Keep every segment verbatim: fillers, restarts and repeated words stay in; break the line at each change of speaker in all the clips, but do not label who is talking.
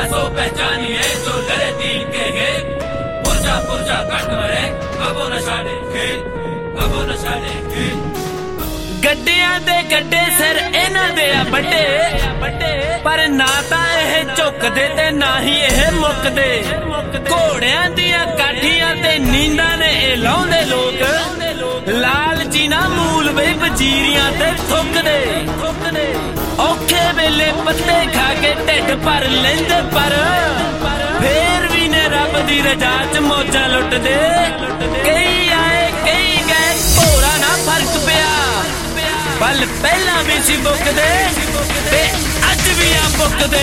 सो पहचानिए जो लड़े दीन के खेत पुरजा पुरजा कट मरे कबो नशा ने खेत कबो नशा ने खेत
ਗੱਡਿਆਂ ਦੇ ਗੱਡੇ ਸਿਰ ਇਹਨਾਂ ਦੇ ਆ ਵੱਡੇ ਪਰ ਨਾ ਤਾਂ ਇਹ ਝੁਕਦੇ ਤੇ ਨਾ ਹੀ ਇਹ ਮੁੱਕਦੇ ਘੋੜਿਆਂ ਦੀਆਂ ਕਾਠੀਆਂ ਤੇ ਨੀਂਦਾਂ ਨੇ ਇਹ ਲਾਉਂਦੇ ਲੋਕ ਲਾਲਚੀ ਨਾ ਮੂਲ ਵੇ ਵਜ਼ੀਰੀਆਂ ਤੇ ਥੁੱਕਦੇ ਔਖੇ ਵੇਲੇ ਪੱਤੇ ਖਾ ਕੇ ਢਿੱਡ ਭਰ ਲੈਂਦੇ ਪਰ ਫੇਰ ਵੀ ਨੇ ਰੱਬ ਦੀ ਰਜ਼ਾ ਚ ਮੌਜਾਂ ਲੁੱਟਦੇ ਕਈ ਆਏ ਕਈ ਗਏ ਭੋਰਾ ਨਾ ਫਰਕ ਪਿਆ पल पहला भी सी बुकदे ते अज भी आ बुकदे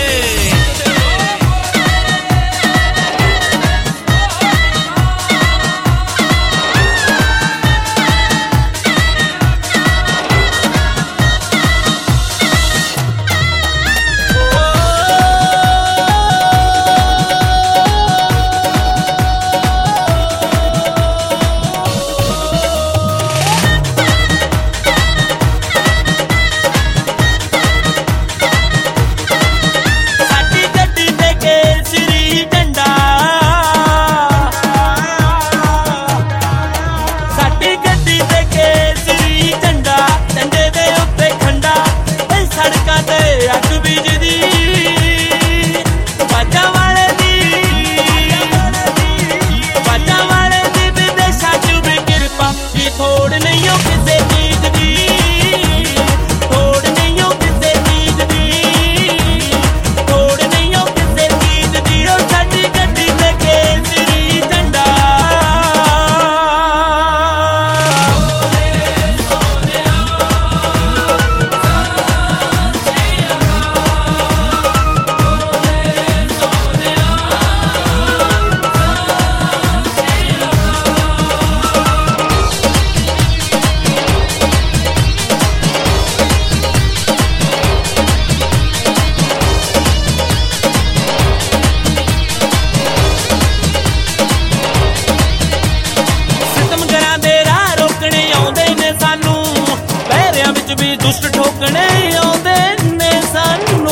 भी दुष्ट ठोकने आउंदे ने सानू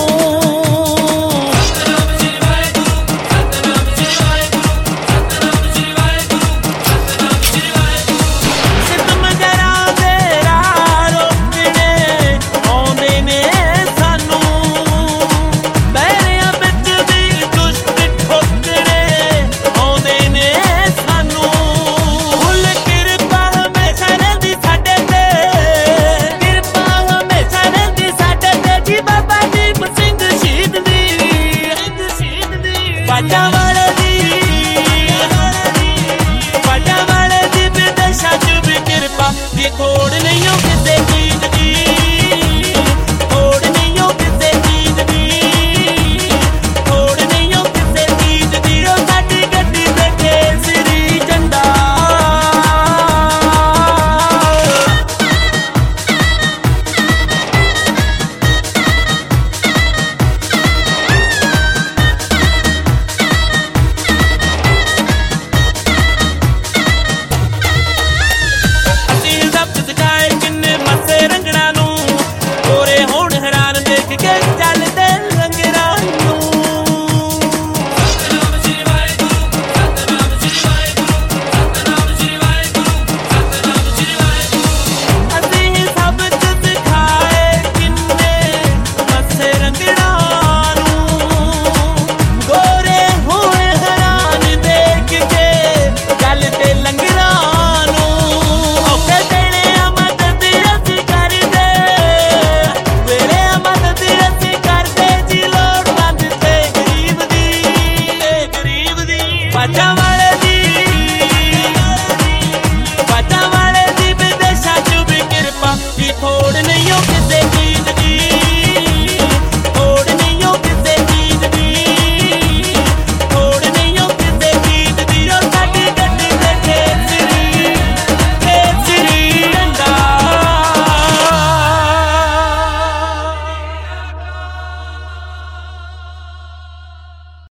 सतनाम श्री वाहेगुरु सतनाम श्री वाहेगुरु सतनाम श्री वाहेगुरु सतनाम श्री वाहेगुरु सितम जरा दे राह रोकने आउंदे ने सानू बैरियां विच भी दुष्ट ठोकने आउंदे ने सानू फुल किरपा हमेशा रहिंदी साडे ते पाटा वाले दी पाटा वाले दी विदेशा च भी कृपा दी थोड़ नहीं हो किसे चीज दी थोड़ नहीं हो किसे चीज दी थोड़ नहीं हो किसे चीज दी ओ साडी गड्डी ते केसरी झंडा रंगना नू गोरे होण हैरान देख के